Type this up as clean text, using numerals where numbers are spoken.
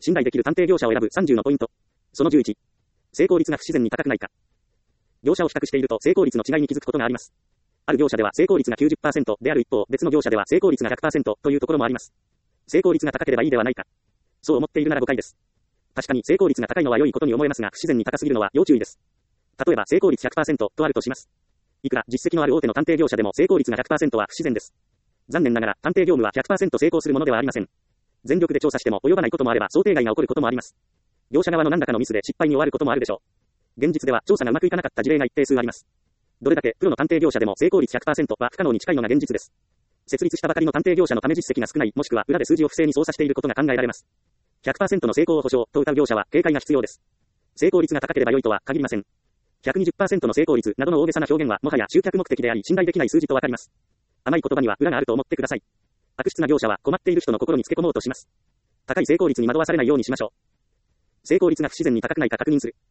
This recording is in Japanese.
信頼できる探偵業者を選ぶ30のポイント。その11。成功率が不自然に高くないか。業者を比較していると成功率の違いに気づくことがあります。ある業者では成功率が 90% である一方、別の業者では成功率が 100% というところもあります。成功率が高ければいいではないか。そう思っているなら誤解です。確かに成功率が高いのは良いことに思えますが、不自然に高すぎるのは要注意です。例えば成功率 100% とあるとします。いくら実績のある大手の探偵業者でも成功率が 100% は不自然です。残念ながら探偵業務は 100% 成功するものではありません。全力で調査しても及ばないこともあれば想定外が起こることもあります。業者側の何らかのミスで失敗に終わることもあるでしょう。現実では調査がうまくいかなかった事例が一定数あります。どれだけプロの探偵業者でも成功率 100% は不可能に近いのが現実です。設立したばかりの探偵業者のため実績が少ない、もしくは裏で数字を不正に操作していることが考えられます。100% の成功を保証と謳う業者は警戒が必要です。成功率が高ければ良いとは限りません。120% の成功率などの大げさな表現はもはや集客目的であり信頼できない数字とわかります。甘い言葉には裏があると思ってください。悪質な業者は困っている人の心につけ込もうとします。高い成功率に惑わされないようにしましょう。成功率が不自然に高くないか確認する。